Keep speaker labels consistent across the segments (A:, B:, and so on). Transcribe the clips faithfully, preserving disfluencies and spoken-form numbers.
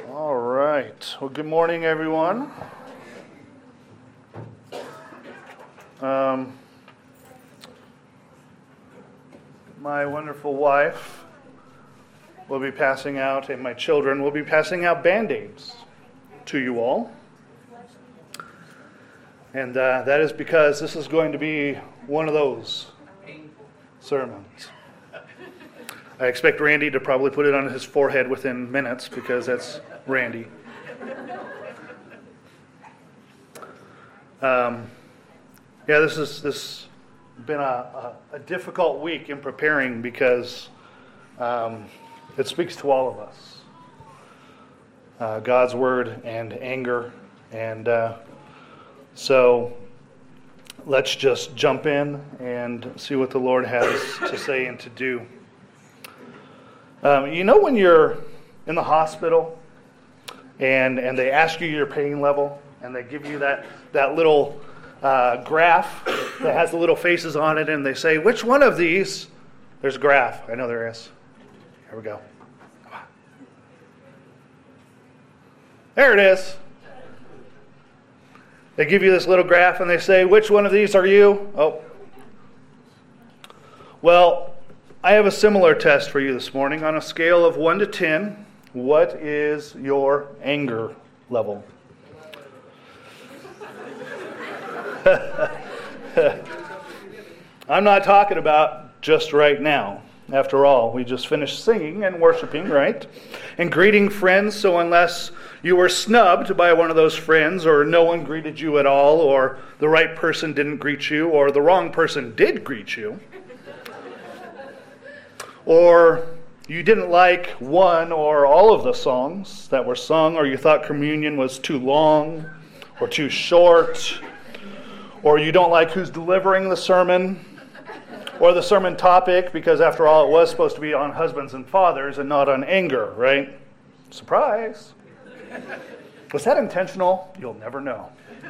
A: All right. Well, good morning, everyone. Um, my wonderful wife will be passing out, and my children will be passing out Band-Aids to you all. And uh, that is because this is going to be one of those sermons. I expect Randy to probably put it on his forehead within minutes because that's Randy. Um, yeah, this is this has been a, a, a difficult week in preparing because um, it speaks to all of us. Uh, God's word and anger, and uh, so let's just jump in and see what the Lord has to say and to do. Um, you know when you're in the hospital and and they ask you your pain level and they give you that, that little uh, graph that has the little faces on it and they say, which one of these? There's a graph. I know there is. Here we go. There it is. They give you this little graph and they say, which one of these are you? Oh. Well, I have a similar test for you this morning. On a scale of one to ten, what is your anger level? I'm not talking about just right now. After all, we just finished singing and worshiping, right? And greeting friends, so unless you were snubbed by one of those friends, or no one greeted you at all, or the right person didn't greet you, or the wrong person did greet you, or you didn't like one or all of the songs that were sung, or you thought communion was too long or too short, or you don't like who's delivering the sermon, or the sermon topic, because after all, it was supposed to be on husbands and fathers and not on anger, right? Surprise. Was that intentional? You'll never know.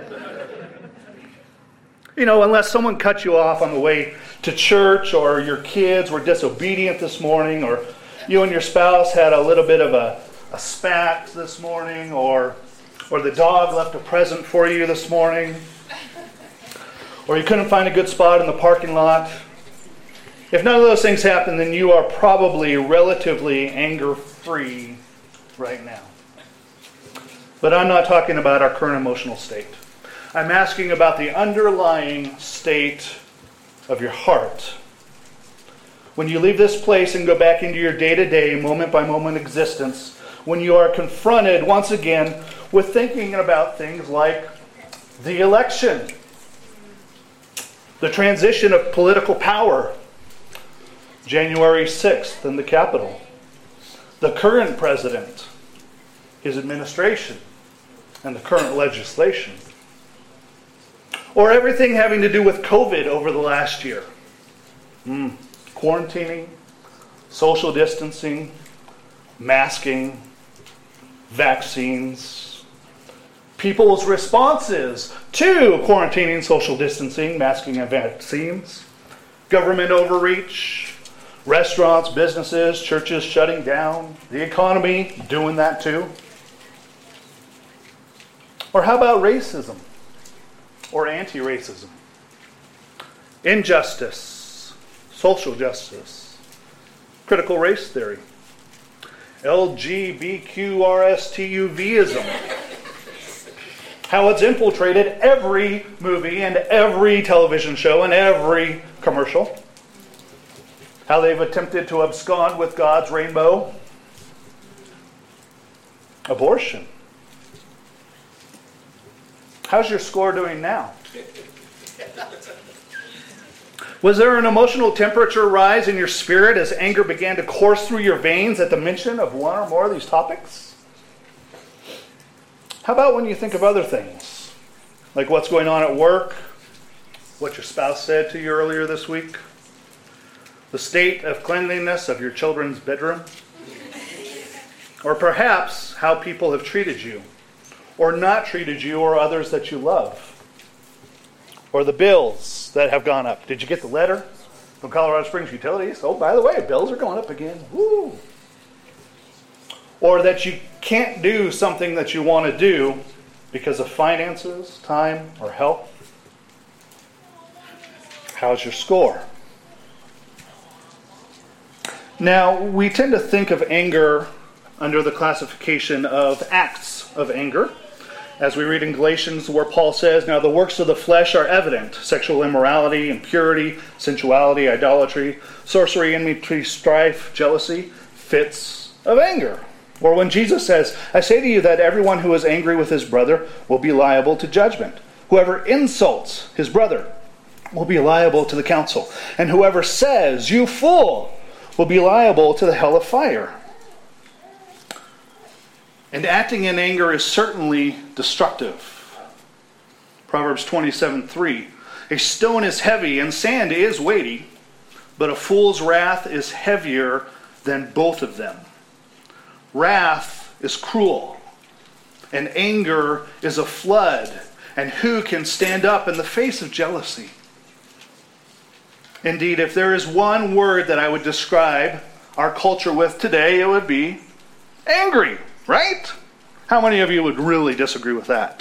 A: You know, unless someone cut you off on the way to church, or your kids were disobedient this morning, or you and your spouse had a little bit of a, a spat this morning, or or the dog left a present for you this morning, or you couldn't find a good spot in the parking lot. If none of those things happen, then you are probably relatively anger-free right now. But I'm not talking about our current emotional state. I'm asking about the underlying state of your heart. When you leave this place and go back into your day-to-day, moment-by-moment existence, when you are confronted once again with thinking about things like the election, the transition of political power, January sixth in the Capitol, the current president, his administration, and the current legislation, or everything having to do with COVID over the last year. Mm. Quarantining, social distancing, masking, vaccines, people's responses to quarantining, social distancing, masking, and vaccines, government overreach, restaurants, businesses, churches shutting down, the economy doing that too. Or how about racism? Or anti-racism, injustice, social justice, critical race theory, L G B Q R S T U V-ism, how it's infiltrated every movie and every television show and every commercial, how they've attempted to abscond with God's rainbow, abortion. How's your score doing now? Was there an emotional temperature rise in your spirit as anger began to course through your veins at the mention of one or more of these topics? How about when you think of other things? Like what's going on at work, what your spouse said to you earlier this week, the state of cleanliness of your children's bedroom, or perhaps how people have treated you, or not treated you or others that you love. Or the bills that have gone up. Did you get the letter from Colorado Springs Utilities? Oh, by the way, bills are going up again. Woo! or that you can't do something that you want to do because of finances, time, or health? How's your score? Now, we tend to think of anger under the classification of acts of anger. As we read in Galatians where Paul says, now the works of the flesh are evident: sexual immorality, impurity, sensuality, idolatry, sorcery, enmity, strife, jealousy, fits of anger. Or when Jesus says, I say to you that everyone who is angry with his brother will be liable to judgment. Whoever insults his brother will be liable to the council. And whoever says, you fool, will be liable to the hell of fire. And acting in anger is certainly destructive. Proverbs twenty-seven three. A stone is heavy and sand is weighty, but a fool's wrath is heavier than both of them. Wrath is cruel, and anger is a flood. And who can stand up in the face of jealousy? Indeed, if there is one word that I would describe our culture with today, it would be angry. Right? How many of you would really disagree with that?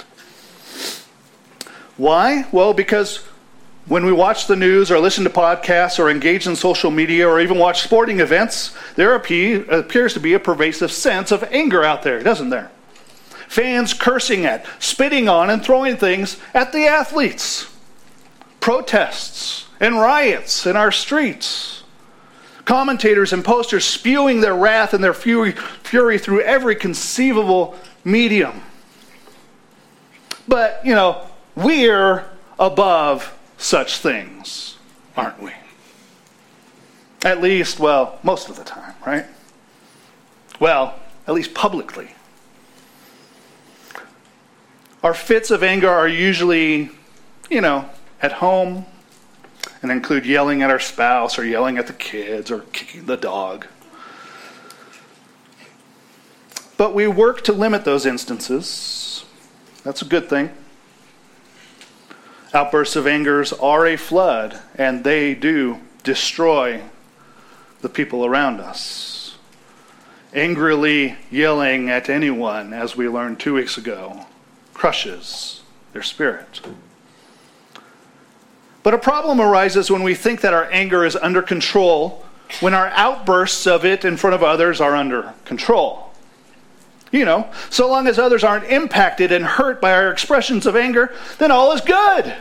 A: Why? Well, because when we watch the news or listen to podcasts or engage in social media or even watch sporting events, there appears to be a pervasive sense of anger out there, doesn't there? Fans cursing at, spitting on, and throwing things at the athletes. Protests and riots in our streets. Commentators and posters spewing their wrath and their fury, fury through every conceivable medium. But, you know, we're above such things, aren't we? At least, well, most of the time, right? Well, at least publicly. Our fits of anger are usually, you know, at home, and include yelling at our spouse or yelling at the kids or kicking the dog. But we work to limit those instances. That's a good thing. Outbursts of anger are a flood, and they do destroy the people around us. Angrily yelling at anyone, as we learned two weeks ago, crushes their spirit. But a problem arises when we think that our anger is under control, when our outbursts of it in front of others are under control. You know, so long as others aren't impacted and hurt by our expressions of anger, then all is good.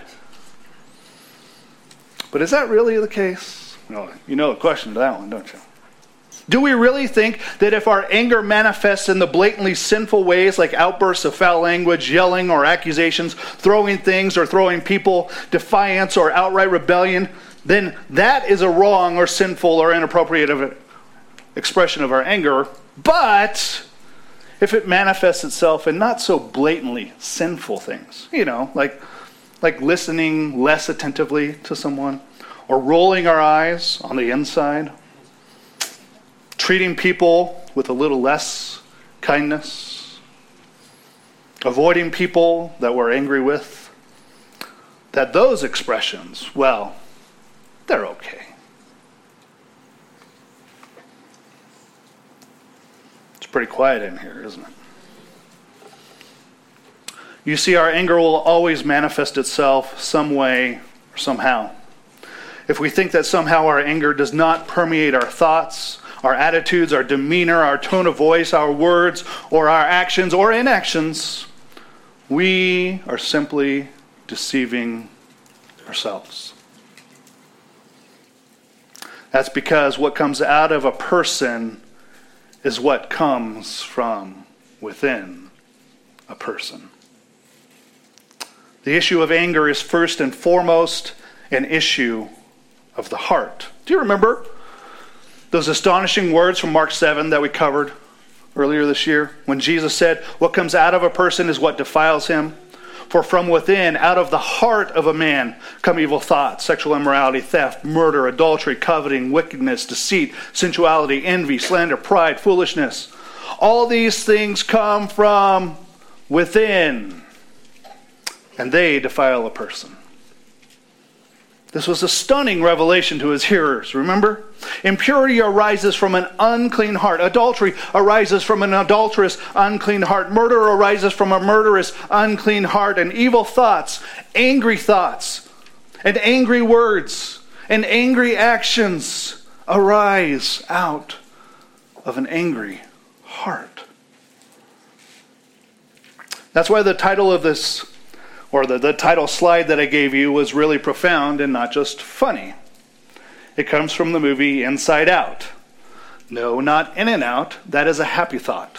A: But is that really the case? Well, you know the question to that one, don't you? Do we really think that if our anger manifests in the blatantly sinful ways like outbursts of foul language, yelling or accusations, throwing things or throwing people, defiance or outright rebellion, then that is a wrong or sinful or inappropriate expression of our anger? But if it manifests itself in not so blatantly sinful things, you know, like, like listening less attentively to someone, or rolling our eyes on the inside, treating people with a little less kindness, avoiding people that we're angry with, that those expressions, well, they're okay. It's pretty quiet in here, isn't it? You see, our anger will always manifest itself some way or somehow. If we think that somehow our anger does not permeate our thoughts, our attitudes, our demeanor, our tone of voice, our words, or our actions or inactions, we are simply deceiving ourselves. That's because what comes out of a person is what comes from within a person. The issue of anger is first and foremost an issue of the heart. Do you remember those astonishing words from Mark seven that we covered earlier this year? When Jesus said, what comes out of a person is what defiles him. For from within, out of the heart of a man, come evil thoughts, sexual immorality, theft, murder, adultery, coveting, wickedness, deceit, sensuality, envy, slander, pride, foolishness. All these things come from within, and they defile a person. This was a stunning revelation to his hearers, remember? Impurity arises from an unclean heart. Adultery arises from an adulterous, unclean heart. Murder arises from a murderous, unclean heart. And evil thoughts, angry thoughts, and angry words, and angry actions arise out of an angry heart. That's why the title of this, or the, the title slide that I gave you, was really profound and not just funny. It comes from the movie Inside Out. No, not In and Out. That is a happy thought.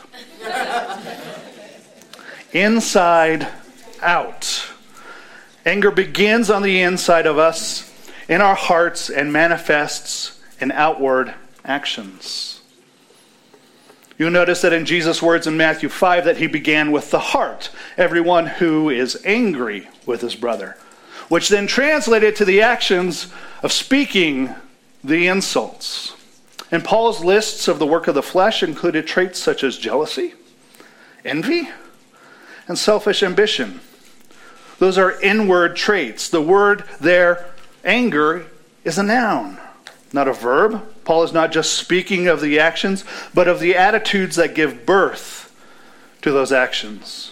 A: Inside Out. Anger begins on the inside of us, in our hearts, and manifests in outward actions. You'll notice that in Jesus' words in Matthew five that he began with the heart. Everyone who is angry with his brother. Which then translated to the actions of speaking the insults. And Paul's lists of the work of the flesh included traits such as jealousy, envy, and selfish ambition. Those are inward traits. The word there, anger, is a noun, not a verb. Paul is not just speaking of the actions, but of the attitudes that give birth to those actions.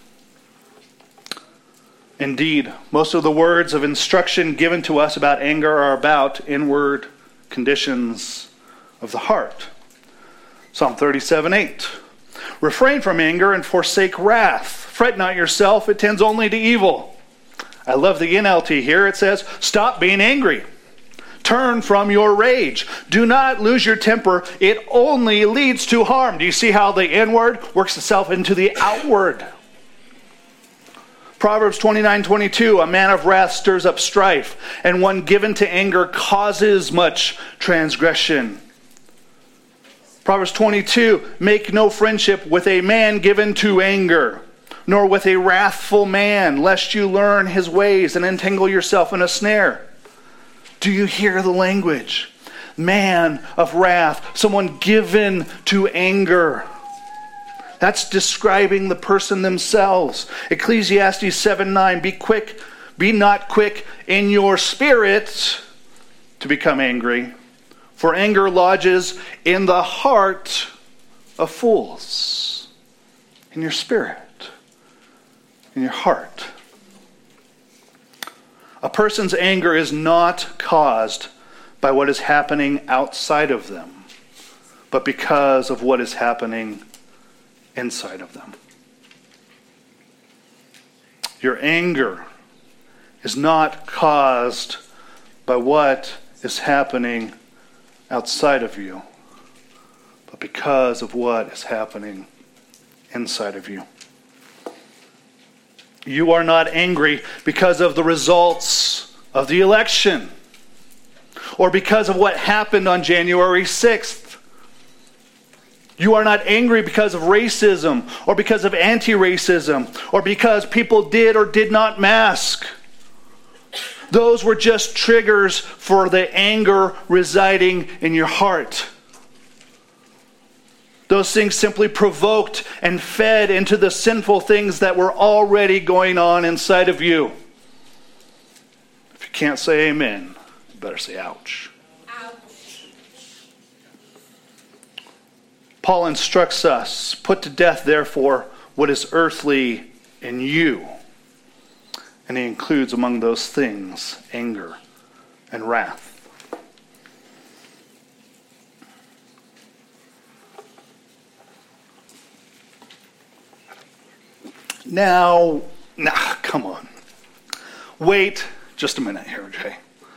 A: Indeed, most of the words of instruction given to us about anger are about inward conditions of the heart. Psalm thirty-seven eight. Refrain from anger and forsake wrath. Fret not yourself, it tends only to evil. I love the N L T here. It says, stop being angry. Turn from your rage. Do not lose your temper. It only leads to harm. Do you see how the inward works itself into the outward? Proverbs twenty-nine twenty-two, a man of wrath stirs up strife, and one given to anger causes much transgression. Proverbs twenty-two, make no friendship with a man given to anger, nor with a wrathful man, lest you learn his ways and entangle yourself in a snare. Do you hear the language? Man of wrath, someone given to anger. That's describing the person themselves. Ecclesiastes seven nine, be quick, be not quick in your spirit to become angry, for anger lodges in the heart of fools. In your spirit, in your heart. A person's anger is not caused by what is happening outside of them, but because of what is happening inside of them. Your anger is not caused by what is happening outside of you, but because of what is happening inside of you. You are not angry because of the results of the election or because of what happened on January sixth. You are not angry because of racism or because of anti-racism or because people did or did not mask. Those were just triggers for the anger residing in your heart. Those things simply provoked and fed into the sinful things that were already going on inside of you. If you can't say amen, you better say ouch. Ouch. Paul instructs us, put to death, therefore, what is earthly in you. And he includes among those things anger and wrath. Now, nah, come on. Wait just a minute here, Jay.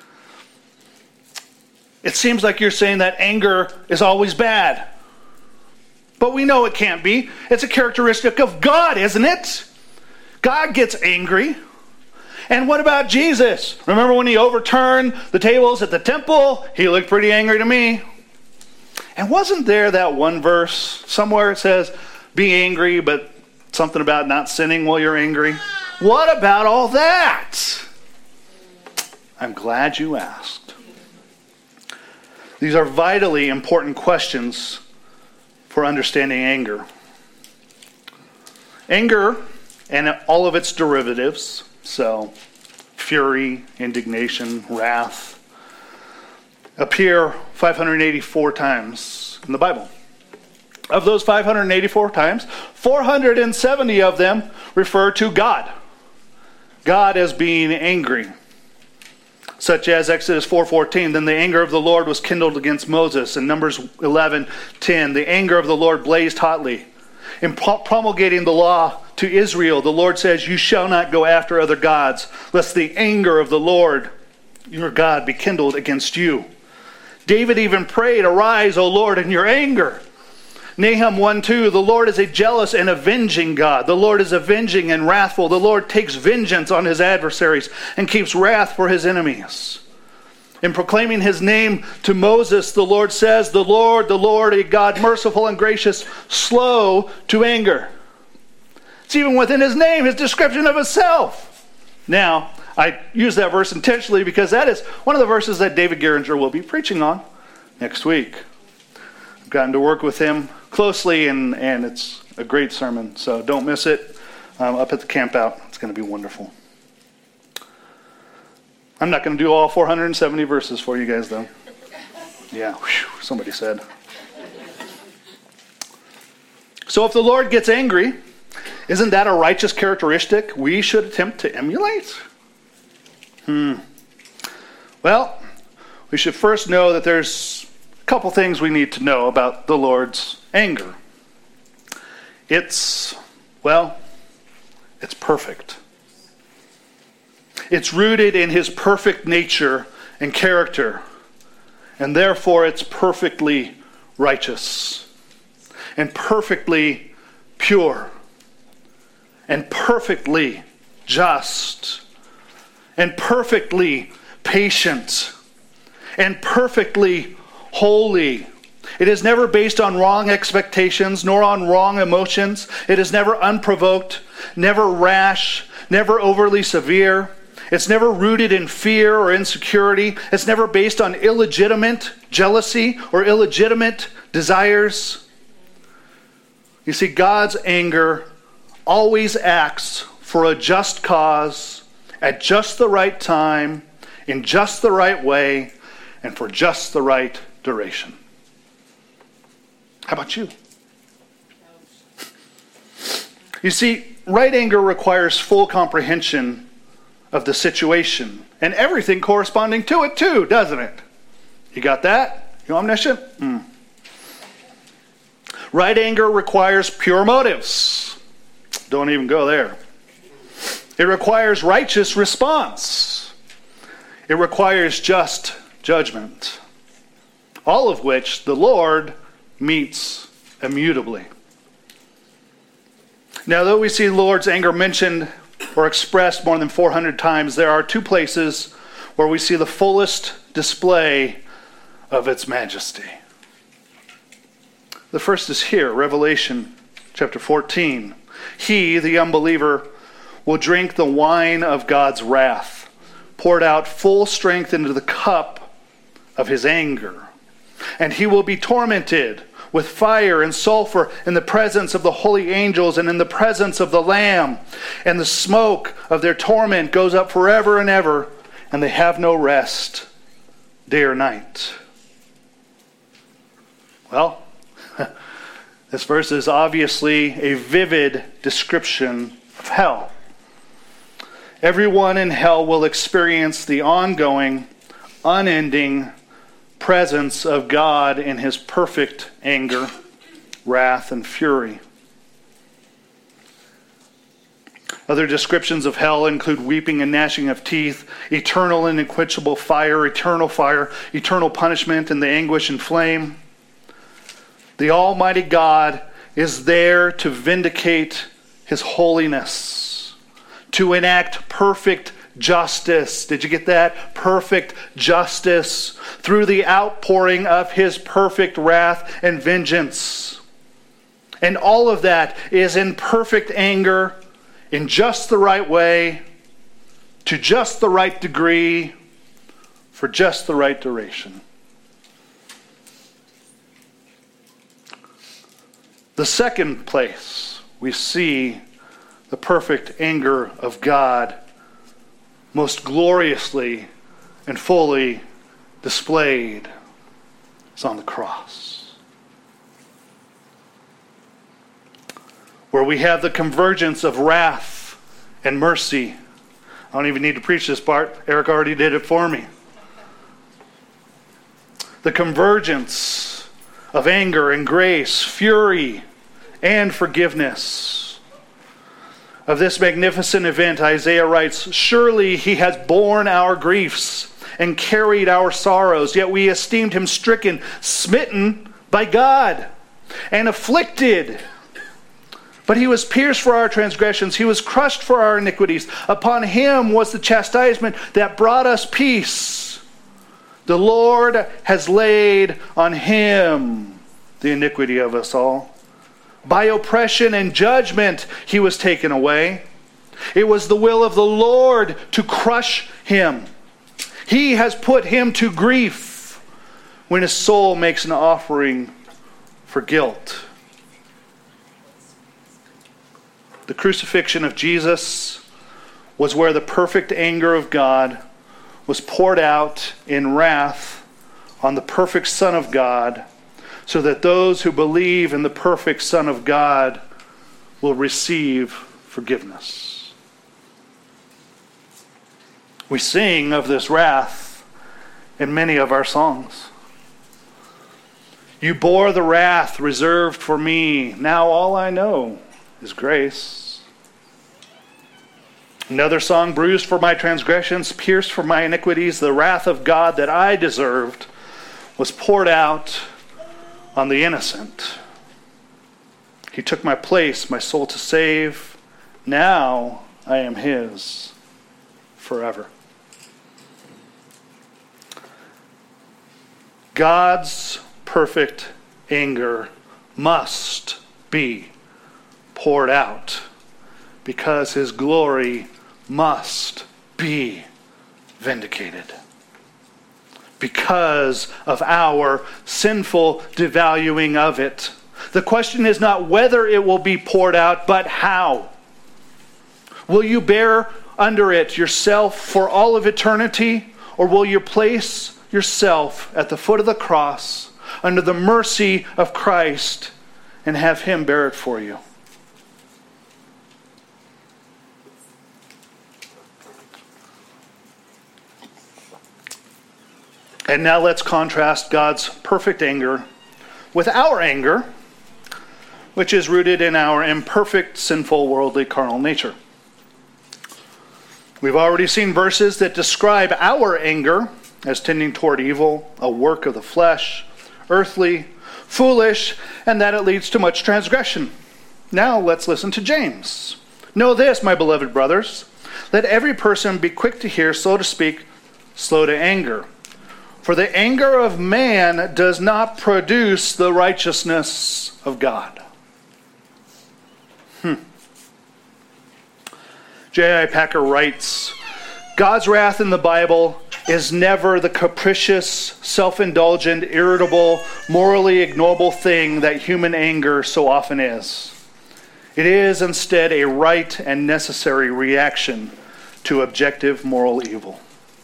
A: It seems like you're saying that anger is always bad. But we know it can't be. It's a characteristic of God, isn't it? God gets angry. And what about Jesus? Remember when he overturned the tables at the temple? He looked pretty angry to me. And wasn't there that one verse somewhere it says, be angry, but something about not sinning while you're angry? What about all that? I'm glad you asked. These are vitally important questions for understanding anger. Anger and all of its derivatives, so fury, indignation, wrath appear five hundred eighty-four times in the Bible. Of those five hundred eighty-four times, four hundred seventy of them refer to God. God as being angry. Such as Exodus four fourteen, then the anger of the Lord was kindled against Moses. And Numbers eleven ten, the anger of the Lord blazed hotly. In promulgating the law to Israel, the Lord says, you shall not go after other gods, lest the anger of the Lord your God be kindled against you. David even prayed, arise, O Lord, in your anger. Nahum one two, the Lord is a jealous and avenging God. The Lord is avenging and wrathful. The Lord takes vengeance on his adversaries and keeps wrath for his enemies. In proclaiming his name to Moses, the Lord says, the Lord, the Lord, a God merciful and gracious, slow to anger. It's even within his name, his description of himself. Now, I use that verse intentionally because that is one of the verses that David Geringer will be preaching on next week. I've gotten to work with him closely, and, and it's a great sermon, so don't miss it. Um, up at the camp out, it's going to be wonderful. I'm not going to do all four hundred seventy verses for you guys, though. Yeah, whew, somebody said. So if the Lord gets angry, isn't that a righteous characteristic we should attempt to emulate? Hmm. Well, we should first know that there's a couple things we need to know about the Lord's anger. It's, well, it's perfect. It's rooted in his perfect nature and character, and therefore it's perfectly righteous and perfectly pure and perfectly just and perfectly patient and perfectly holy. It is never based on wrong expectations nor on wrong emotions. It is never unprovoked, never rash, never overly severe. It's never rooted in fear or insecurity. It's never based on illegitimate jealousy or illegitimate desires. You see, God's anger always acts for a just cause, at just the right time, in just the right way, and for just the right duration. How about you? You see, right anger requires full comprehension of the situation and everything corresponding to it too, doesn't it? You got that? You omniscient? Mm. Right anger requires pure motives. Don't even go there. It requires righteous response. It requires just judgment. All of which the Lord meets immutably. Now, though we see the Lord's anger mentioned or expressed more than four hundred times, there are two places where we see the fullest display of its majesty. The first is here, Revelation chapter fourteen. He, the unbeliever, will drink the wine of God's wrath, poured out full strength into the cup of his anger. And he will be tormented with fire and sulfur in the presence of the holy angels and in the presence of the Lamb. And the smoke of their torment goes up forever and ever, and they have no rest day or night. Well, this verse is obviously a vivid description of hell. Everyone in hell will experience the ongoing, unending presence of God in his perfect anger, wrath, and fury. Other descriptions of hell include weeping and gnashing of teeth, eternal and unquenchable fire, eternal fire, eternal punishment, and the anguish and flame. The Almighty God is there to vindicate his holiness, to enact perfect justice. Did you get that? Perfect justice through the outpouring of his perfect wrath and vengeance. And all of that is in perfect anger, in just the right way, to just the right degree, for just the right duration. The second place we see the perfect anger of God most gloriously and fully displayed is on the cross, where we have the convergence of wrath and mercy. I don't even need to preach this part. Eric already did it for me. The convergence of anger and grace, fury and forgiveness. Of this magnificent event, Isaiah writes, "Surely he has borne our griefs and carried our sorrows, yet we esteemed him stricken, smitten by God, and afflicted. But he was pierced for our transgressions, he was crushed for our iniquities. Upon him was the chastisement that brought us peace. The Lord has laid on him the iniquity of us all. By oppression and judgment he was taken away. It was the will of the Lord to crush him. He has put him to grief when his soul makes an offering for guilt." The crucifixion of Jesus was where the perfect anger of God was poured out in wrath on the perfect Son of God, so that those who believe in the perfect Son of God will receive forgiveness. We sing of this wrath in many of our songs. You bore the wrath reserved for me. Now all I know is grace. Another song, bruised for my transgressions, pierced for my iniquities, the wrath of God that I deserved was poured out on the innocent. He took my place, my soul to save. Now I am his forever. God's perfect anger must be poured out because his glory must be vindicated. Because of our sinful devaluing of it. The question is not whether it will be poured out, but how. Will you bear under it yourself for all of eternity, or will you place yourself at the foot of the cross under the mercy of Christ and have him bear it for you? And now let's contrast God's perfect anger with our anger, which is rooted in our imperfect, sinful, worldly, carnal nature. We've already seen verses that describe our anger as tending toward evil, a work of the flesh, earthly, foolish, and that it leads to much transgression. Now let's listen to James. Know this, my beloved brothers, let every person be quick to hear, slow to speak, slow to anger. For the anger of man does not produce the righteousness of God. Hmm. J I Packer writes, God's wrath in the Bible is never the capricious, self-indulgent, irritable, morally ignoble thing that human anger so often is. It is instead a right and necessary reaction to objective moral evil.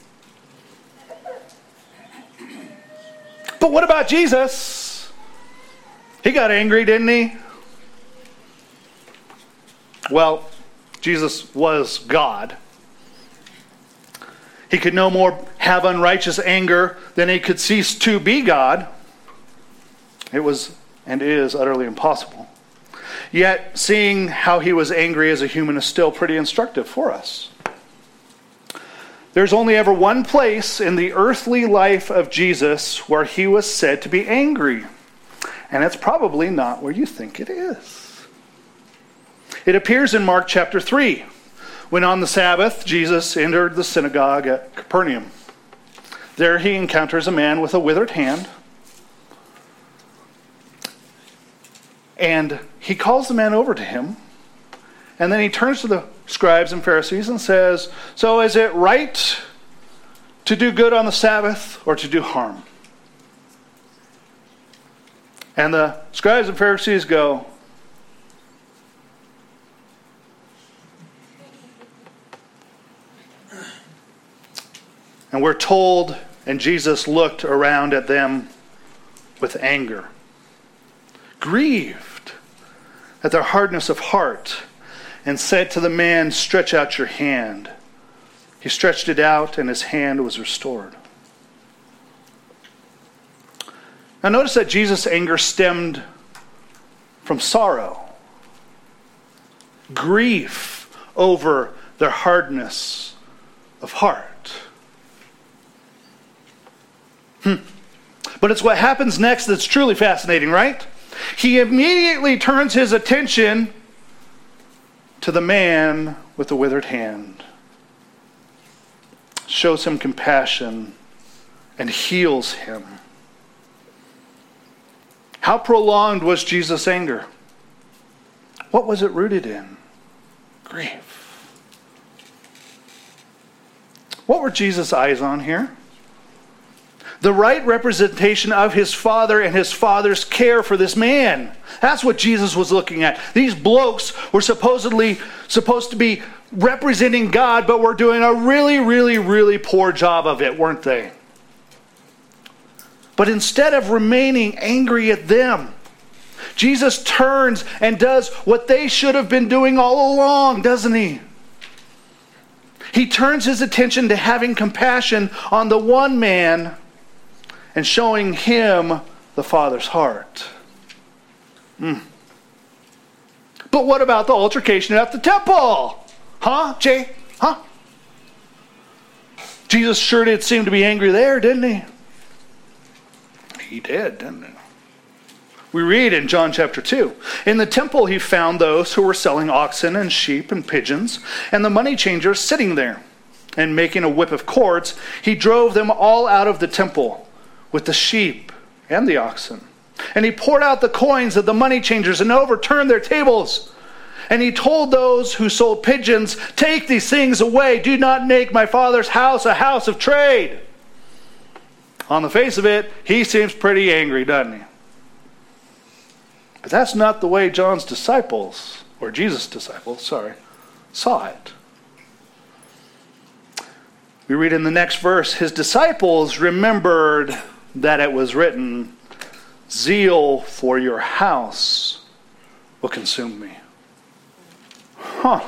A: But what about Jesus? He got angry, didn't he? Well, Jesus was God. He could no more have unrighteous anger than he could cease to be God. It was and is utterly impossible. Yet, seeing how he was angry as a human is still pretty instructive for us. There's only ever one place in the earthly life of Jesus where he was said to be angry. And it's probably not where you think it is. It appears in Mark chapter three, when on the Sabbath, Jesus entered the synagogue at Capernaum. There he encounters a man with a withered hand. And he calls the man over to him. And then he turns to the scribes and Pharisees and says, so is it right to do good on the Sabbath or to do harm? And the scribes and Pharisees go, And we're told, and Jesus looked around at them with anger, grieved at their hardness of heart, and said to the man, "Stretch out your hand." He stretched it out, and his hand was restored. Now notice that Jesus' anger stemmed from sorrow, grief over their hardness of heart. Hmm. But it's what happens next that's truly fascinating, right? He immediately turns his attention to the man with the withered hand, shows him compassion, and heals him. How prolonged was Jesus' anger? What was it rooted in? Grief. What were Jesus' eyes on here? The right representation of his Father and his Father's care for this man. That's what Jesus was looking at. These blokes were supposedly supposed to be representing God, but were doing a really, really, really poor job of it, weren't they? But instead of remaining angry at them, Jesus turns and does what they should have been doing all along, doesn't he? He turns his attention to having compassion on the one man and showing him the Father's heart. Mm. But what about the altercation at the temple? Huh, Jay? Huh? Jesus sure did seem to be angry there, didn't he? He did, didn't he? We read in John chapter two, in the temple he found those who were selling oxen and sheep and pigeons, and the money changers sitting there. And making a whip of cords, he drove them all out of the temple with the sheep and the oxen. And he poured out the coins of the money changers and overturned their tables. And he told those who sold pigeons, "Take these things away. Do not make my Father's house a house of trade." On the face of it, he seems pretty angry, doesn't he? But that's not the way John's disciples, or Jesus' disciples, sorry, saw it. We read in the next verse, his disciples remembered that it was written, "Zeal for your house will consume me." Huh.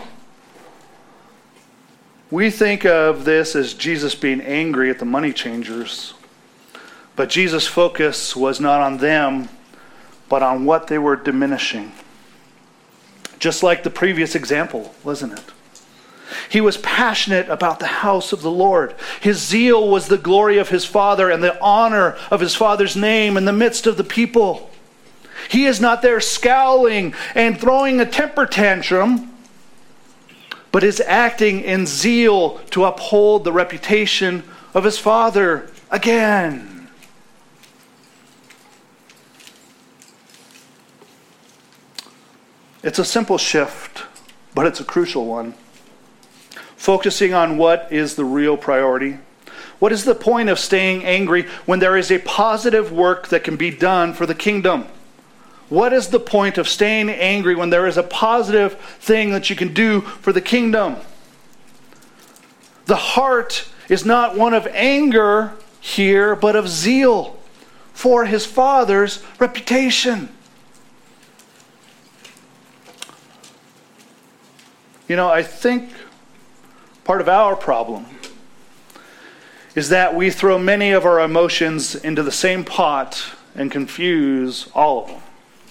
A: We think of this as Jesus being angry at the money changers. But Jesus' focus was not on them, but on what they were diminishing. Just like the previous example, wasn't it? He was passionate about the house of the Lord. His zeal was the glory of his Father and the honor of his Father's name in the midst of the people. He is not there scowling and throwing a temper tantrum, but is acting in zeal to uphold the reputation of his Father again. It's a simple shift, but it's a crucial one. Focusing on what is the real priority. What is the point of staying angry when there is a positive work that can be done for the kingdom? What is the point of staying angry when there is a positive thing that you can do for the kingdom? The heart is not one of anger here, but of zeal for his Father's reputation. You know, I think part of our problem is that we throw many of our emotions into the same pot and confuse all of them.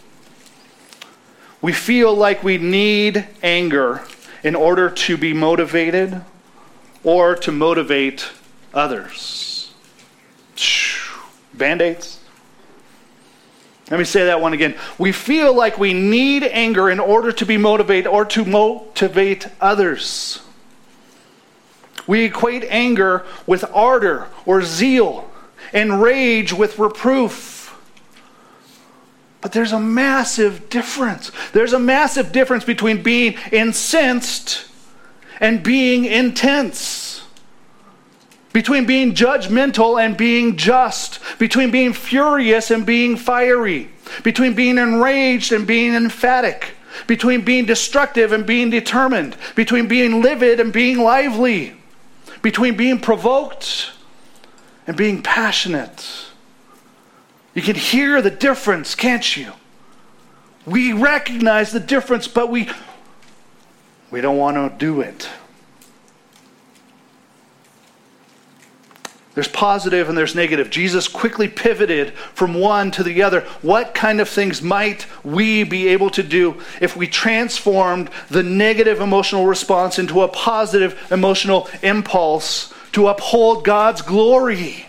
A: We feel like we need anger in order to be motivated or to motivate others. Band-aids. Let me say that one again. We feel like we need anger in order to be motivated or to motivate others. We equate anger with ardor or zeal and rage with reproof. But there's a massive difference. There's a massive difference between being incensed and being intense. Between being judgmental and being just. Between being furious and being fiery. Between being enraged and being emphatic. Between being destructive and being determined. Between being livid and being lively. Between being provoked and being passionate. You can hear the difference, can't you? We recognize the difference, but we, we don't want to do it. There's positive and there's negative. Jesus quickly pivoted from one to the other. What kind of things might we be able to do if we transformed the negative emotional response into a positive emotional impulse to uphold God's glory?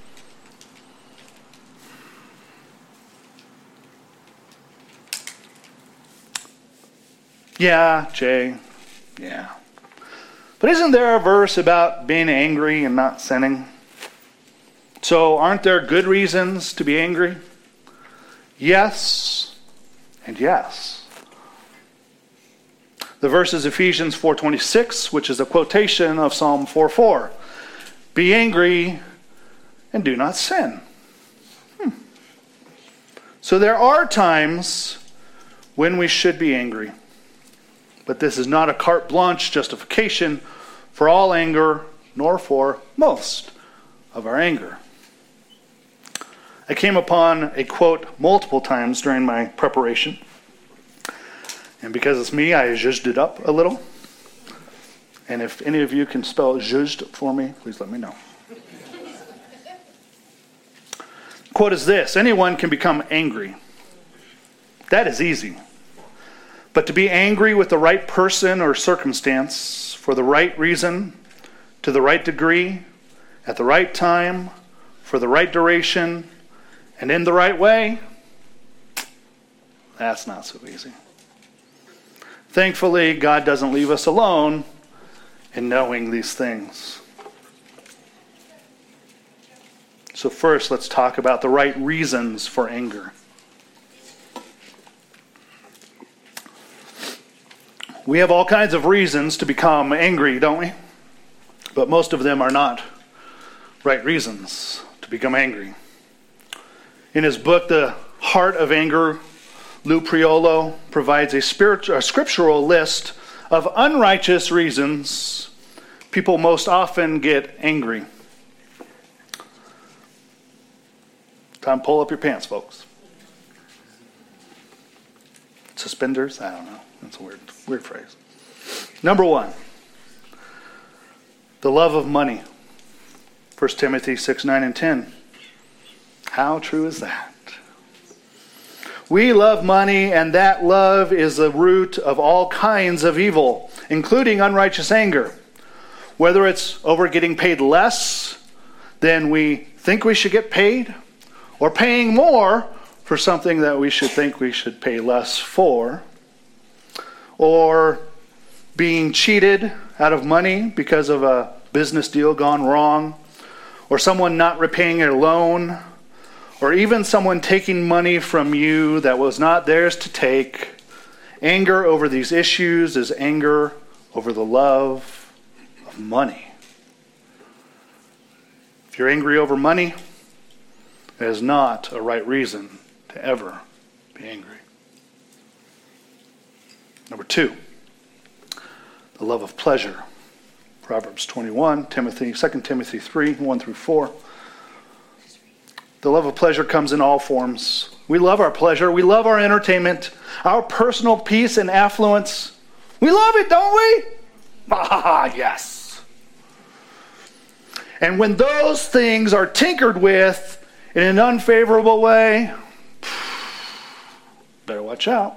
A: Yeah, Jay. Yeah. But isn't there a verse about being angry and not sinning? So aren't there good reasons to be angry? Yes, and yes. The verse is Ephesians four twenty-six, which is a quotation of Psalm four four. Be angry and do not sin. Hmm. So there are times when we should be angry. But this is not a carte blanche justification for all anger, nor for most of our anger. I came upon a quote multiple times during my preparation. And because it's me, I zhuzhed it up a little. And if any of you can spell zhuzhed for me, please let me know. The quote is this: anyone can become angry. That is easy. But to be angry with the right person or circumstance, for the right reason, to the right degree, at the right time, for the right duration, and in the right way, that's not so easy. Thankfully, God doesn't leave us alone in knowing these things. So first, let's talk about the right reasons for anger. We have all kinds of reasons to become angry, don't we? But most of them are not right reasons to become angry. In his book, The Heart of Anger, Lou Priolo provides a, spiritual, a scriptural list of unrighteous reasons people most often get angry. Time to pull up your pants, folks. Suspenders? I don't know. That's a weird, weird phrase. Number one, the love of money. First Timothy six, nine, and ten. How true is that? We love money, and that love is the root of all kinds of evil, including unrighteous anger. Whether it's over getting paid less than we think we should get paid, or paying more for something that we should think we should pay less for, or being cheated out of money because of a business deal gone wrong, or someone not repaying their loan, or even someone taking money from you that was not theirs to take. Anger over these issues is anger over the love of money. If you're angry over money, it is not a right reason to ever be angry. Number two, the love of pleasure. Proverbs twenty-one, Timothy, Second Timothy three, one through four. The love of pleasure comes in all forms. We love our pleasure. We love our entertainment, our personal peace and affluence. We love it, don't we? Ah, yes. And when those things are tinkered with in an unfavorable way, better watch out.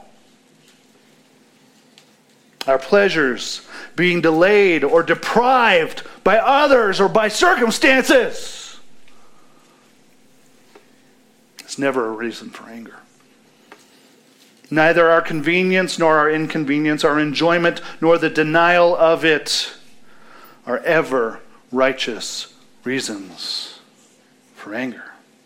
A: Our pleasures being delayed or deprived by others or by circumstances. It's never a reason for anger. Neither our convenience nor our inconvenience, our enjoyment nor the denial of it are ever righteous reasons for anger.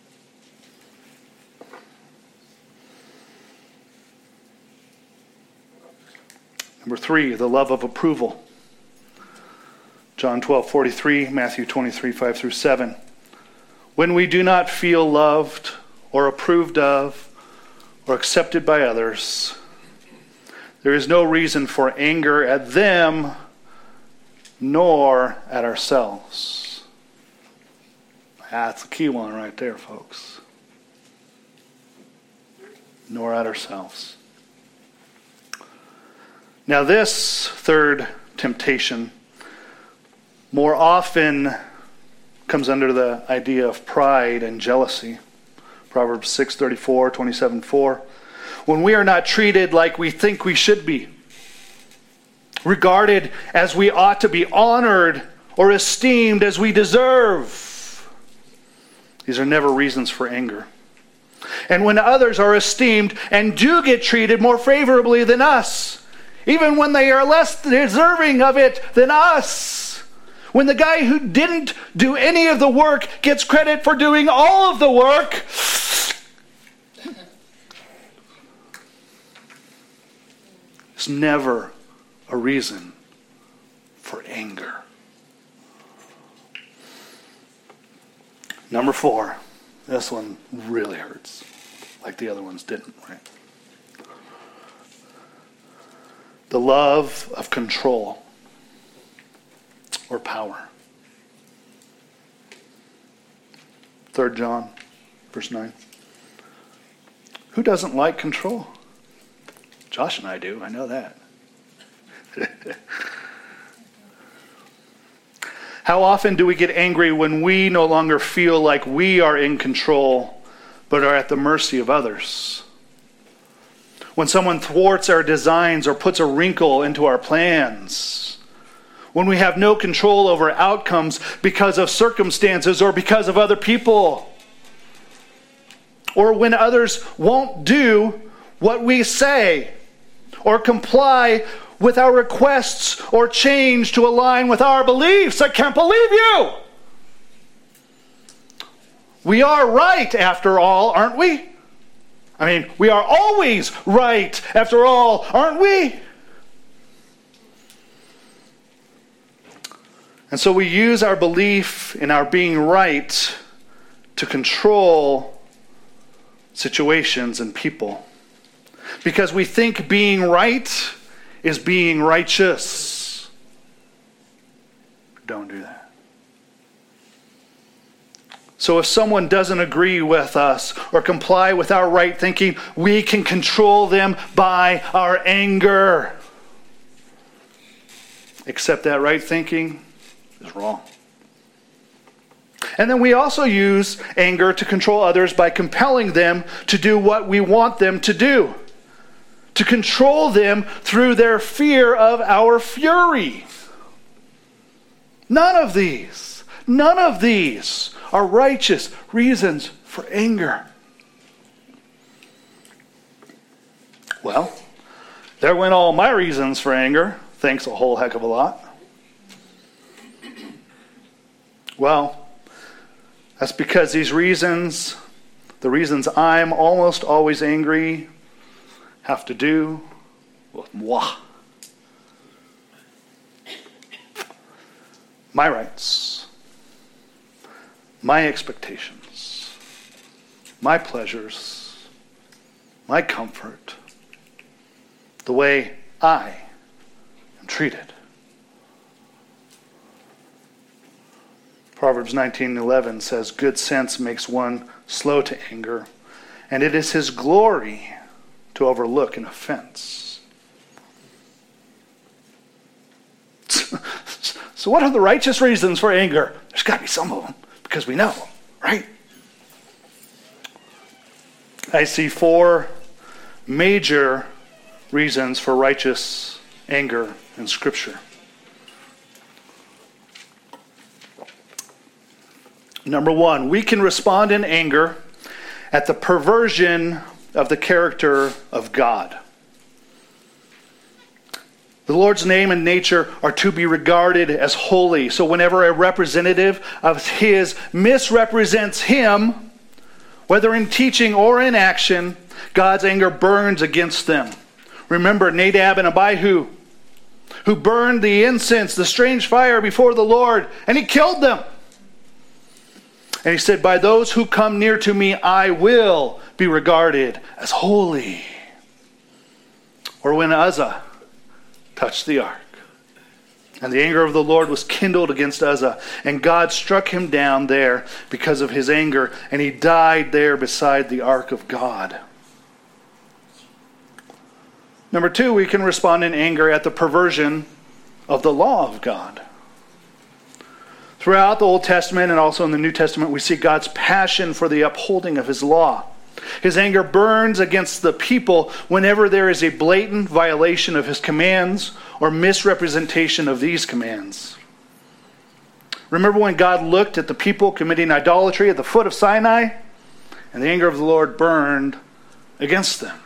A: Number three, the love of approval. John twelve forty-three, Matthew twenty-three, five through seven. When we do not feel loved or approved of or accepted by others, there is no reason for anger at them nor at ourselves. That's the key one right there, folks. Nor at ourselves. Now this third temptation more often comes under the idea of pride and jealousy. Proverbs six thirty-four, twenty-seven four. When we are not treated like we think we should be, regarded as we ought to be, honored or esteemed as we deserve. These are never reasons for anger. And when others are esteemed and do get treated more favorably than us, even when they are less deserving of it than us, when the guy who didn't do any of the work gets credit for doing all of the work, it's never a reason for anger. Number four. This one really hurts. Like the other ones didn't, right? The love of control or power. Third John, verse nine. Who doesn't like control? Josh and I do, I know that. How often do we get angry when we no longer feel like we are in control, but are at the mercy of others? When someone thwarts our designs or puts a wrinkle into our plans. When we have no control over outcomes because of circumstances or because of other people. Or when others won't do what we say or comply with our requests or change to align with our beliefs. I can't believe you! We are right after all, aren't we? I mean, we are always right after all, aren't we? And so we use our belief in our being right to control situations and people. Because we think being right is being righteous. Don't do that. So if someone doesn't agree with us or comply with our right thinking, we can control them by our anger. Except that right thinking is wrong. And then we also use anger to control others by compelling them to do what we want them to do. To control them through their fear of our fury. None of these, none of these are righteous reasons for anger. Well, there went all my reasons for anger. Thanks a whole heck of a lot. Well, that's because these reasons, the reasons I'm almost always angry, have to do with moi. My rights, my expectations, my pleasures, my comfort, the way I am treated. Proverbs nineteen eleven says, good sense makes one slow to anger, and it is his glory to overlook an offense. So what are the righteous reasons for anger? There's got to be some of them, because we know them, right? I see four major reasons for righteous anger in Scripture. Number one, we can respond in anger at the perversion of the character of God. The Lord's name and nature are to be regarded as holy. So whenever a representative of His misrepresents Him, whether in teaching or in action, God's anger burns against them. Remember Nadab and Abihu, who burned the incense, the strange fire before the Lord, and He killed them. And He said, by those who come near to me, I will be regarded as holy. Or when Uzzah touched the ark. And the anger of the Lord was kindled against Uzzah, and God struck him down there because of his anger, and he died there beside the ark of God. Number two, we can respond in anger at the perversion of the law of God. Throughout the Old Testament and also in the New Testament, we see God's passion for the upholding of his law. His anger burns against the people whenever there is a blatant violation of his commands or misrepresentation of these commands. Remember when God looked at the people committing idolatry at the foot of Sinai? And the anger of the Lord burned against them.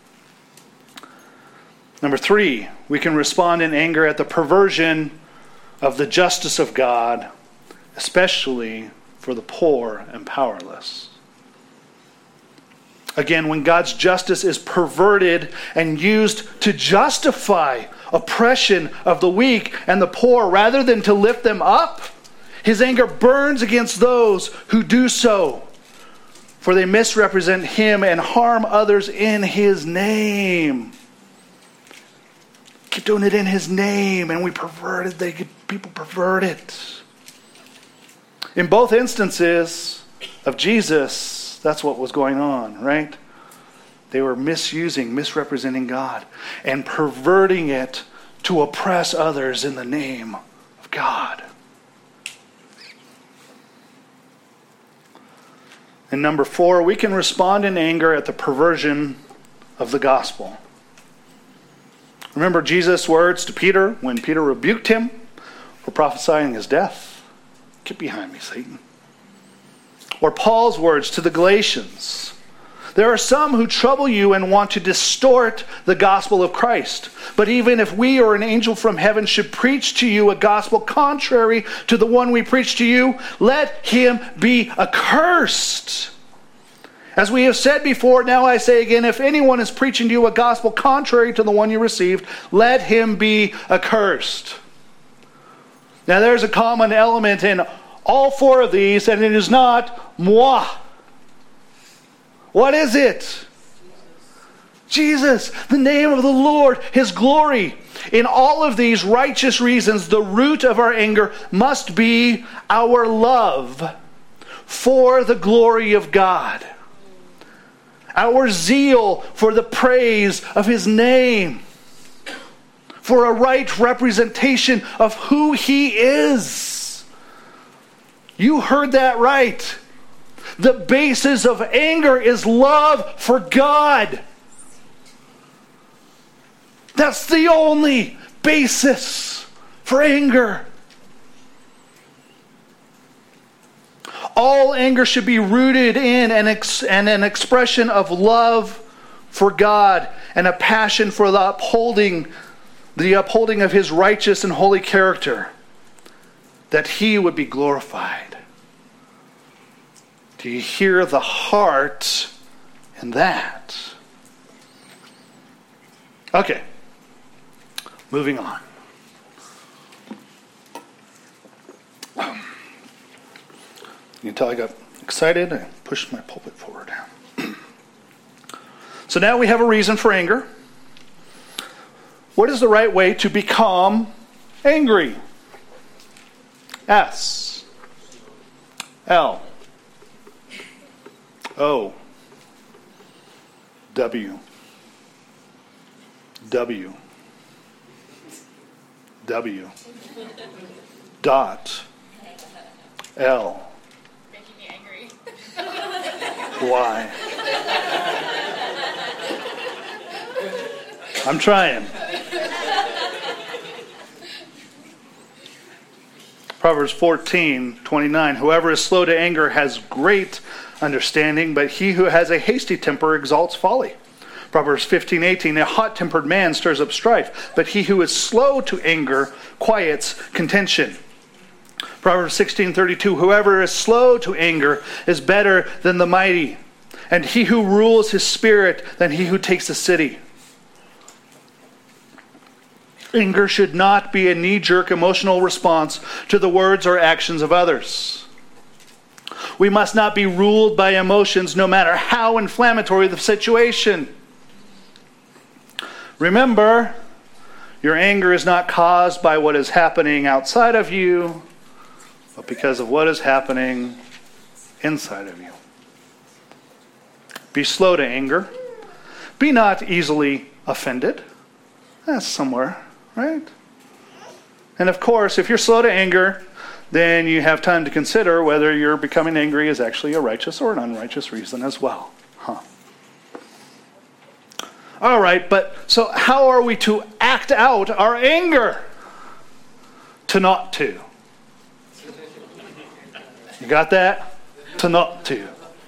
A: Number three, we can respond in anger at the perversion of the justice of God, especially for the poor and powerless. Again, when God's justice is perverted and used to justify oppression of the weak and the poor rather than to lift them up, his anger burns against those who do so, for they misrepresent him and harm others in his name. Keep doing it in his name, and we pervert it. They people pervert it. In both instances of Jesus, that's what was going on, right? They were misusing, misrepresenting God, and perverting it to oppress others in the name of God. And number four, we can respond in anger at the perversion of the gospel. Remember Jesus' words to Peter when Peter rebuked him for prophesying his death? Get behind me, Satan. Or Paul's words to the Galatians. There are some who trouble you and want to distort the gospel of Christ. But even if we or an angel from heaven should preach to you a gospel contrary to the one we preach to you, let him be accursed. As we have said before, now I say again, if anyone is preaching to you a gospel contrary to the one you received, let him be accursed. Now there's a common element in all four of these, and it is not moi. What is it? Jesus, the name of the Lord, his glory. In all of these righteous reasons, the root of our anger must be our love for the glory of God. Our zeal for the praise of his name. For a right representation of who he is. You heard that right. The basis of anger is love for God. That's the only basis for anger. All anger should be rooted in an, ex- and an expression of love for God and a passion for the upholding, the upholding of his righteous and holy character, that he would be glorified. Do you hear the heart in that? Okay. Moving on. You can tell I got excited. I pushed my pulpit forward. So now we have a reason for anger. What is the right way to become angry? S. L. O. W. W. W. Dot. L.
B: Making me angry.
A: Y. I'm trying. Proverbs fourteen twenty-nine. Whoever is slow to anger has great understanding, but he who has a hasty temper exalts folly. Proverbs fifteen eighteen. A hot-tempered man stirs up strife, but he who is slow to anger quiets contention. Proverbs sixteen thirty-two. Whoever is slow to anger is better than the mighty, and he who rules his spirit than he who takes a city. Anger should not be a knee-jerk emotional response to the words or actions of others. We must not be ruled by emotions no matter how inflammatory the situation. Remember, Your anger is not caused by what is happening outside of you, but because of what is happening inside of you. Be slow to anger. Be not easily offended. That's somewhere, right? And of course, if you're slow to anger, then you have time to consider whether your becoming angry is actually a righteous or an unrighteous reason as well. Huh. All right, but so how are we to act out our anger? To not to. You got that? To not to.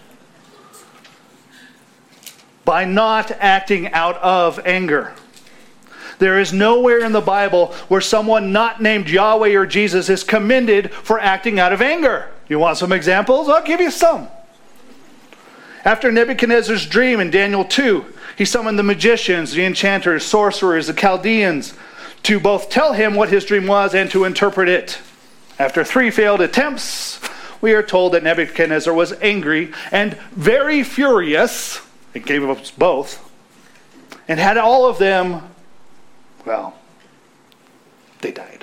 A: By not acting out of anger. There is nowhere in the Bible where someone not named Yahweh or Jesus is commended for acting out of anger. You want some examples? I'll give you some. After Nebuchadnezzar's dream in Daniel two, he summoned the magicians, the enchanters, sorcerers, the Chaldeans to both tell him what his dream was and to interpret it. After three failed attempts, we are told that Nebuchadnezzar was angry and very furious. It gave us both. And had all of them, well, they died.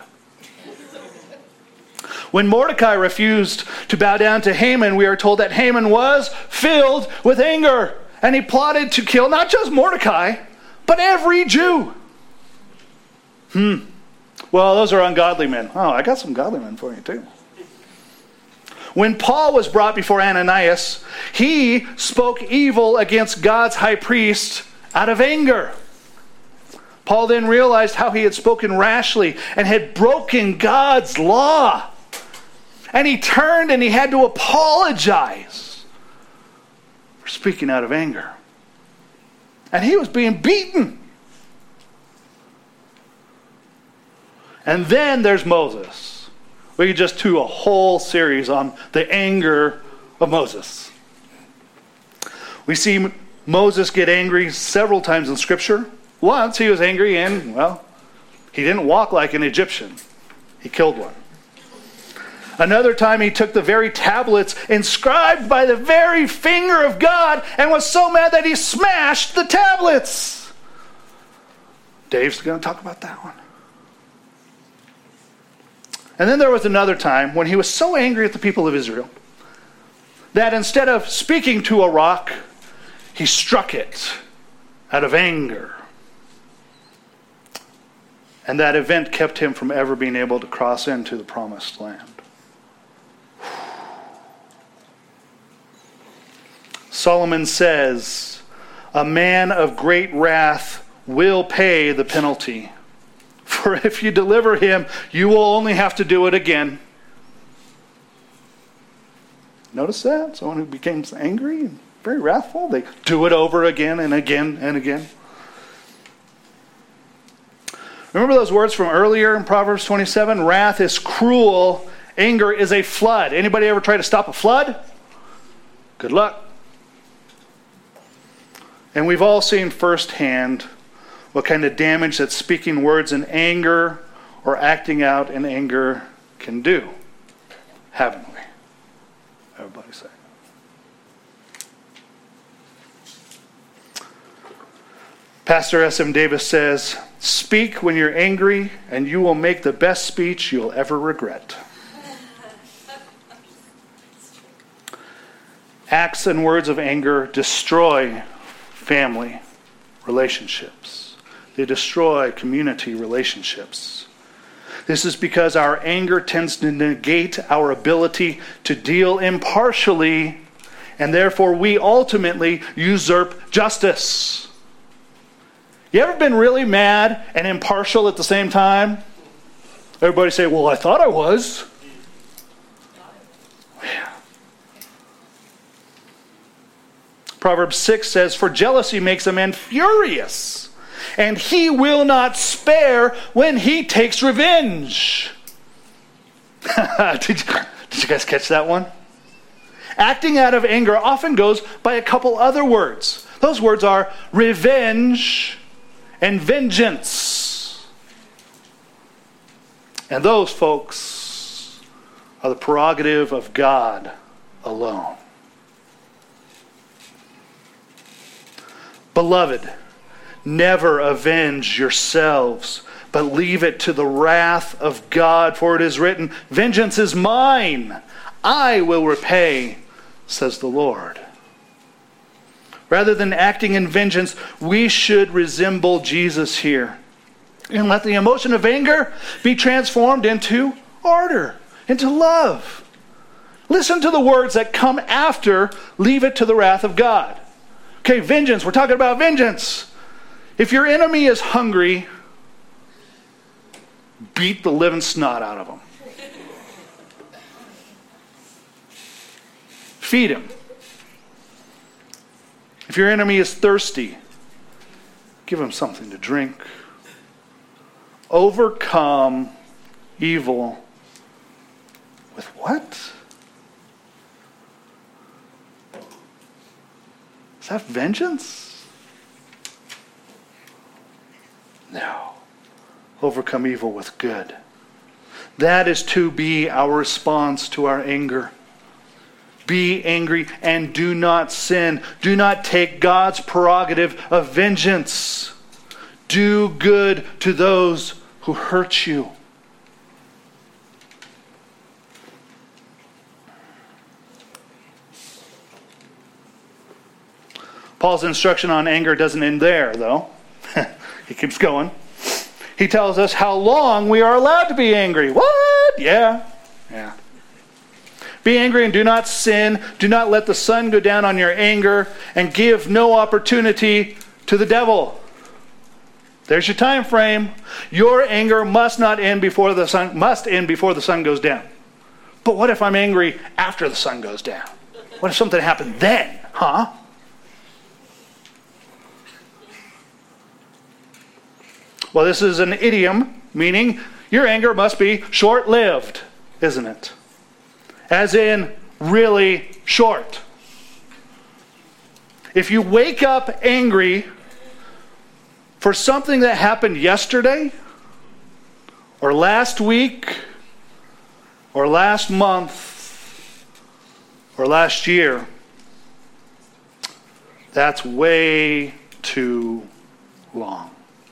A: When Mordecai refused to bow down to Haman, we are told that Haman was filled with anger. And he plotted to kill not just Mordecai, but every Jew. Hmm. Well, those are ungodly men. Oh, I got some godly men for you too. When Paul was brought before Ananias, he spoke evil against God's high priest out of anger. Paul then realized how he had spoken rashly and had broken God's law. And he turned and he had to apologize for speaking out of anger. And he was being beaten. And then there's Moses. We could just do a whole series on the anger of Moses. We see Moses get angry several times in Scripture. Once he was angry and, well, he didn't walk like an Egyptian. He killed one. Another time he took the very tablets inscribed by the very finger of God and was so mad that he smashed the tablets. Dave's going to talk about that one. And then there was another time when he was so angry at the people of Israel that instead of speaking to a rock, he struck it out of anger. And that event kept him from ever being able to cross into the promised land. Solomon says, a man of great wrath will pay the penalty. For if you deliver him, you will only have to do it again. Notice that? Someone who became angry and very wrathful, they do it over again and again and again. Remember those words from earlier in Proverbs twenty-seven? Wrath is cruel. Anger is a flood. Anybody ever try to stop a flood? Good luck. And we've all seen firsthand what kind of damage that speaking words in anger or acting out in anger can do. Haven't we? Everybody say. Pastor S M Davis says, speak when you're angry and you will make the best speech you'll ever regret. Acts and words of anger destroy family relationships. They destroy community relationships. This is because our anger tends to negate our ability to deal impartially, and therefore we ultimately usurp justice. You ever been really mad and impartial at the same time? Everybody say, well, I thought I was. Yeah. Proverbs six says, for jealousy makes a man furious, and he will not spare when he takes revenge. did, you, did you guys catch that one? Acting out of anger often goes by a couple other words. Those words are revenge and vengeance. And those, folks, are the prerogative of God alone. Beloved, never avenge yourselves, but leave it to the wrath of God, for it is written, vengeance is mine, I will repay, says the Lord. Rather than acting in vengeance, we should resemble Jesus here. And let the emotion of anger be transformed into ardor, into love. Listen to the words that come after, leave it to the wrath of God. Okay, vengeance, we're talking about vengeance. If your enemy is hungry, beat the living snot out of him. Feed him. If your enemy is thirsty, give him something to drink. Overcome evil with what? Is that vengeance? No. Overcome evil with good. That is to be our response to our anger. Be angry and do not sin. Do not take God's prerogative of vengeance. Do good to those who hurt you. Paul's instruction on anger doesn't end there, though. He keeps going. He tells us how long we are allowed to be angry. What? Yeah. Yeah. Be angry and do not sin. Do not let the sun go down on your anger, and give no opportunity to the devil. There's your time frame. Your anger must not end before the sun must end before the sun goes down. But what if I'm angry after the sun goes down? What if something happened then? Huh? Well, this is an idiom, meaning your anger must be short-lived, isn't it? As in, really short. If you wake up angry for something that happened yesterday, or last week, or last month, or last year, that's way too long.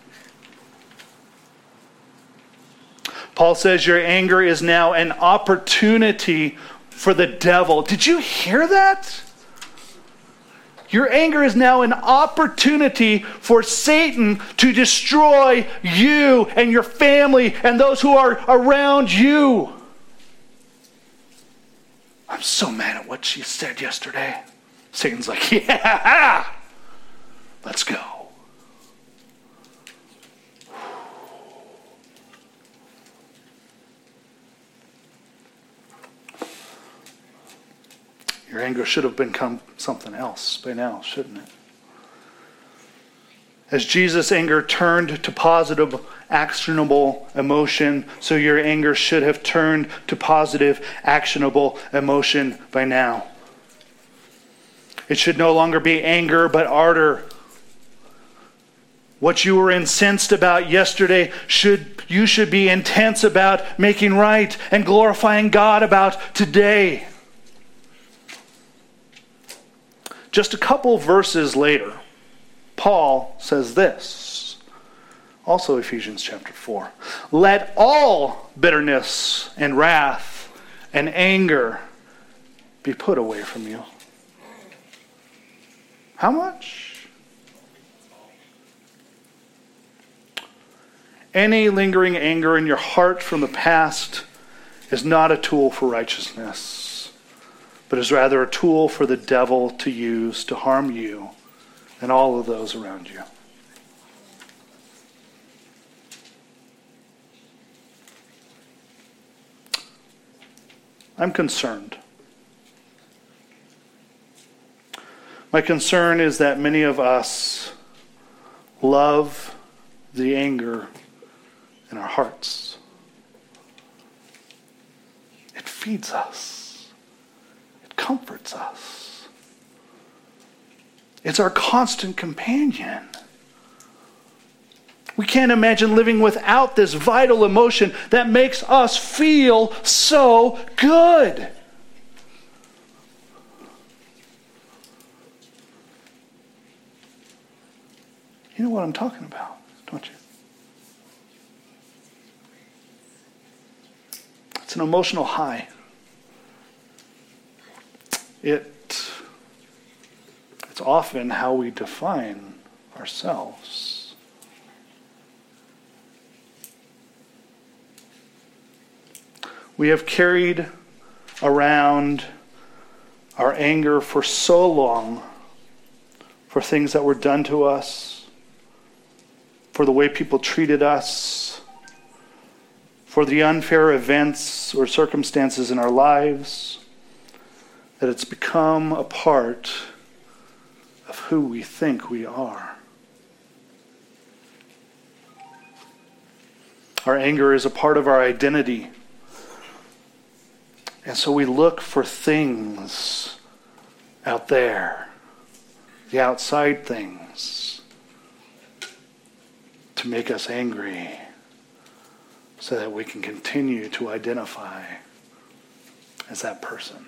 A: Paul says your anger is now an opportunity for the devil. Did you hear that? Your anger is now an opportunity for Satan to destroy you and your family and those who are around you. I'm so mad at what she said yesterday. Satan's like, yeah, let's go. Your anger should have become something else by now, shouldn't it? As Jesus' anger turned to positive, actionable emotion, so your anger should have turned to positive, actionable emotion by now. It should no longer be anger, but ardor. What you were incensed about yesterday, should you should be intense about making right and glorifying God about today. Just a couple verses later, Paul says this, also Ephesians chapter four. Let all bitterness and wrath and anger be put away from you. How much? Any lingering anger in your heart from the past is not a tool for righteousness, but is rather a tool for the devil to use to harm you and all of those around you. I'm concerned. My concern is that many of us love the anger in our hearts. It feeds us. Comforts us. It's our constant companion. We can't imagine living without this vital emotion that makes us feel so good. You know what I'm talking about, don't you? It's an emotional high. It, it's often how we define ourselves. We have carried around our anger for so long for things that were done to us, for the way people treated us, for the unfair events or circumstances in our lives, that it's become a part of who we think we are. Our anger is a part of our identity. And so we look for things out there, the outside things, to make us angry so that we can continue to identify as that person.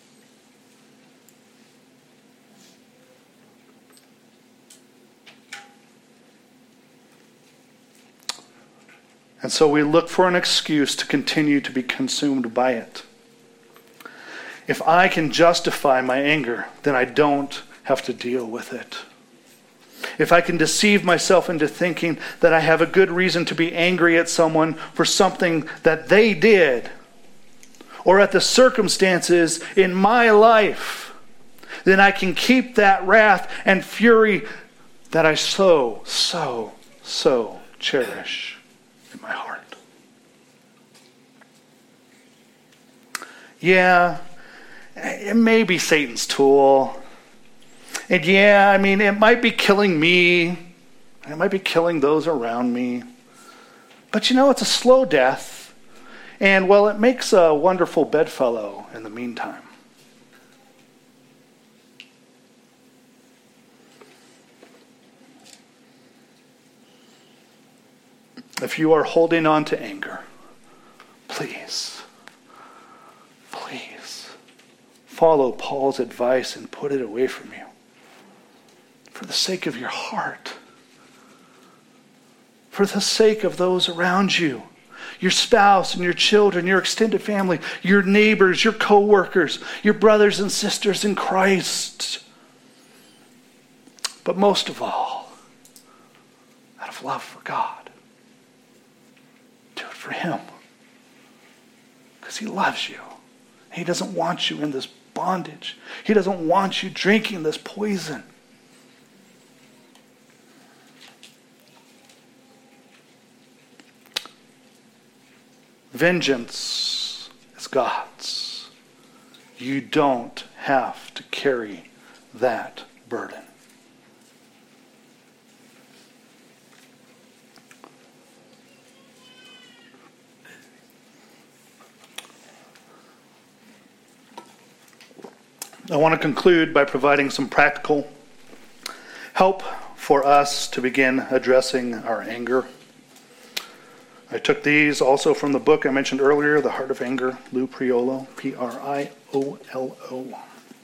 A: And so we look for an excuse to continue to be consumed by it. If I can justify my anger, then I don't have to deal with it. If I can deceive myself into thinking that I have a good reason to be angry at someone for something that they did, or at the circumstances in my life, then I can keep that wrath and fury that I so, so, so cherish in my heart. Yeah, it may be Satan's tool. And yeah, I mean, it might be killing me. It might be killing those around me. But you know, it's a slow death. And, well, it makes a wonderful bedfellow in the meantime. If you are holding on to anger, please, please follow Paul's advice and put it away from you. For the sake of your heart. For the sake of those around you. Your spouse and your children, your extended family, your neighbors, your co-workers, your brothers and sisters in Christ. But most of all, out of love for God. Do it for Him. Because He loves you. He doesn't want you in this bondage. He doesn't want you drinking this poison. Vengeance is God's. You don't have to carry that burden. I want to conclude by providing some practical help for us to begin addressing our anger. I took these also from the book I mentioned earlier, The Heart of Anger, Lou Priolo, P R I O L O.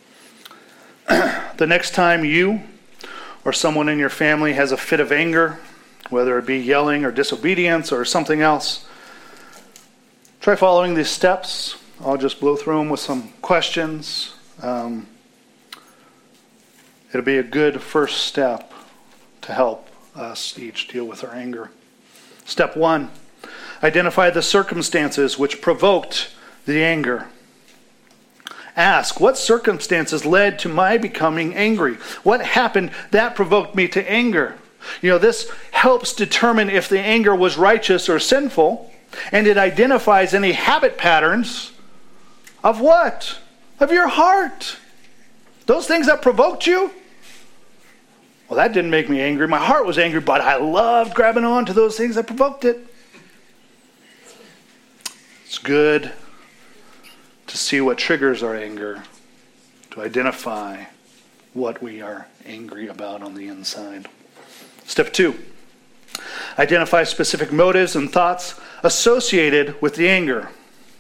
A: The next time you or someone in your family has a fit of anger, whether it be yelling or disobedience or something else, try following these steps. I'll just blow through them with some questions. Um, it'll be a good first step to help us each deal with our anger. Step one. Identify the circumstances which provoked the anger. Ask, what circumstances led to my becoming angry? What happened that provoked me to anger? You know, this helps determine if the anger was righteous or sinful, and it identifies any habit patterns of what? Of your heart. Those things that provoked you? Well, that didn't make me angry. My heart was angry, but I loved grabbing on to those things that provoked it. It's good to see what triggers our anger, to identify what we are angry about on the inside. Step two, identify specific motives and thoughts associated with the anger.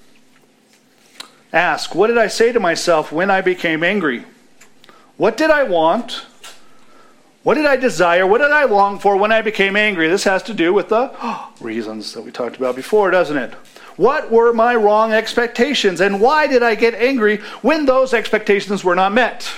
A: Ask, what did I say to myself when I became angry? What did I want? What did I desire? What did I long for when I became angry? This has to do with the oh, reasons that we talked about before, doesn't it? What were my wrong expectations, and why did I get angry when those expectations were not met?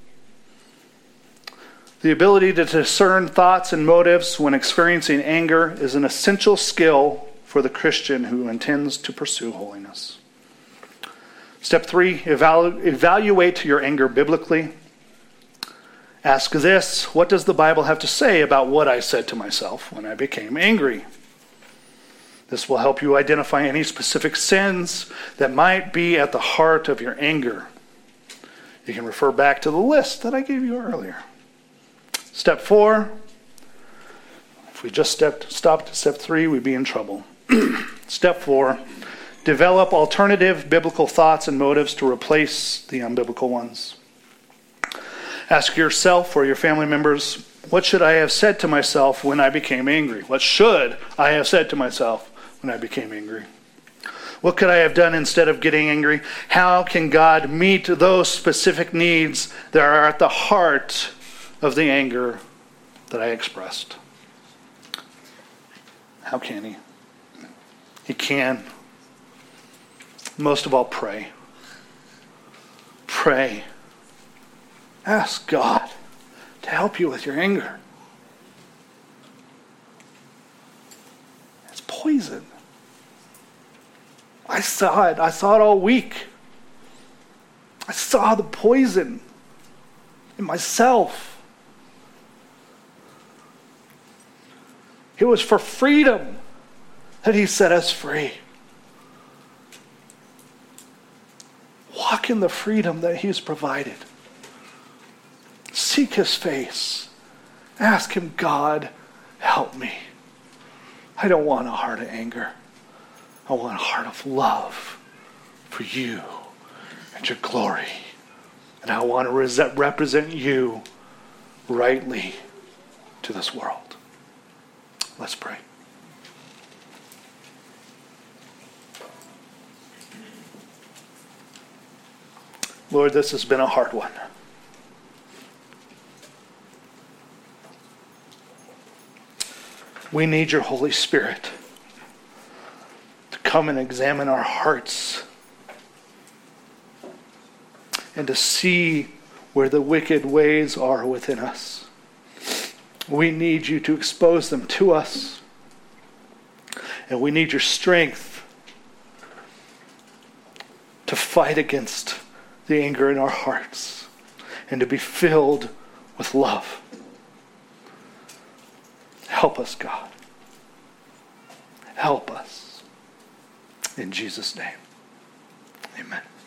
A: The ability to discern thoughts and motives when experiencing anger is an essential skill for the Christian who intends to pursue holiness. Step three, evalu- evaluate your anger biblically. Ask this, what does the Bible have to say about what I said to myself when I became angry? This will help you identify any specific sins that might be at the heart of your anger. You can refer back to the list that I gave you earlier. Step four, if we just stepped, stopped at step three, we'd be in trouble. Step four, develop alternative biblical thoughts and motives to replace the unbiblical ones. Ask yourself or your family members, what should I have said to myself when I became angry? What should I have said to myself when I became angry? What could I have done instead of getting angry? How can God meet those specific needs that are at the heart of the anger that I expressed? How can he? He can. Most of all, pray. Pray. Ask God to help you with your anger. It's poison. I saw it. I saw it all week. I saw the poison in myself. It was for freedom that he set us free. Walk in the freedom that he's provided. Seek his face. Ask him, God, help me. I don't want a heart of anger. I want a heart of love for you and your glory. And I want to represent you rightly to this world. Let's pray. Lord, this has been a hard one. We need your Holy Spirit to come and examine our hearts and to see where the wicked ways are within us. We need you to expose them to us. And we need your strength to fight against the anger in our hearts and to be filled with love. Help us, God. Help us. In Jesus' name, amen.